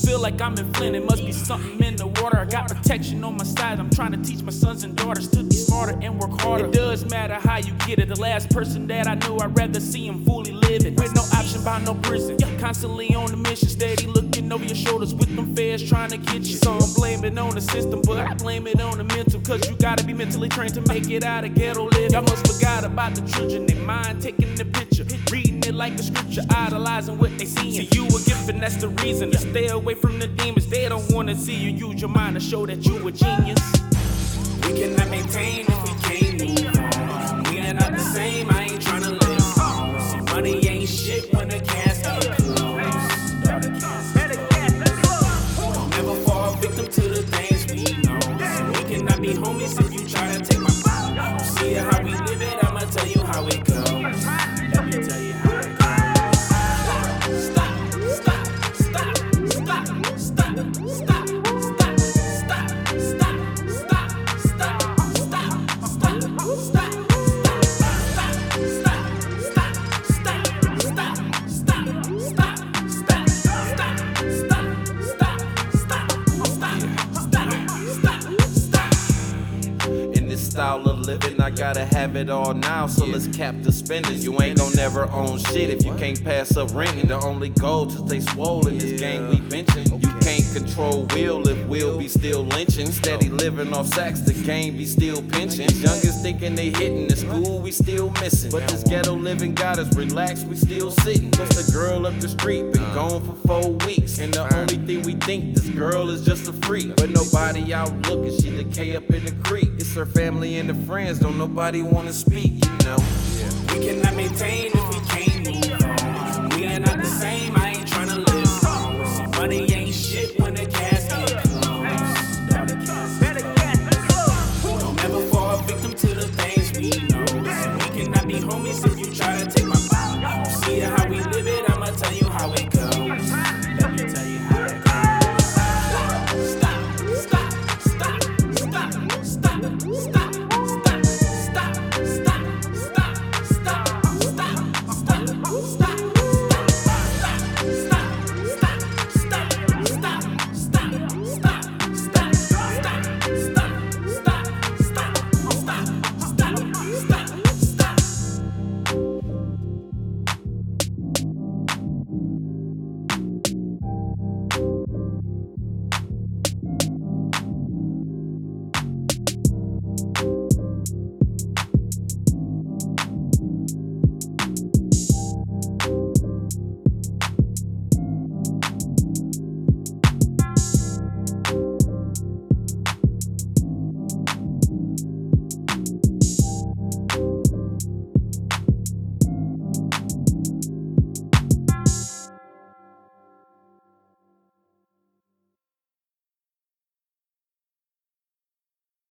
feel like I'm in Flint, it must be something in the water. I got protection on my side, I'm trying to teach my sons and daughters to be smarter and work harder. It does matter how you get it. The last person that I knew, I'd rather see him fully living, with no option by no prison. Constantly on the mission, steady looking over your shoulders with them feds trying to get you. So I'm blaming on the system, but I blame it on the mental, cause you gotta be mentally trained to make it out of ghetto living. Y'all must forgot about the children, they mind taking the picture, reading it like a scripture, idolizing what they see. See, you a gift and that's the reason to stay away from the demons. They don't wanna see you use your mind to show that you a genius. We cannot maintain if we can't move on. We are not the same, I ain't tryna live on. See, money ain't shit when the casket closed. Don't never fall victim to the things we know. So we cannot be homies if you try to take my phone. See how we live it, I'ma tell you how it goes. Let me tell you how it goes. Style of living, I gotta have it all now, so let's cap the spending. You ain't gon' never own shit if you can't pass up renting. The only goal to stay swollen, this gang we benching. You can't control will if will be still lynching. Steady living off sacks, the game be still pinching. Youngest thinking they hitting, the school we still missing. But this ghetto living got us relaxed, we still sitting. Just a girl up the street, been gone for 4 weeks. And the only thing we think, this girl is just a freak. But nobody out looking, she decay up in the creek. It's her family and the friends, don't nobody wanna speak, you know. We cannot maintain if we can't move on. We are not the same, I ain't tryna live on. See, money ain't shit.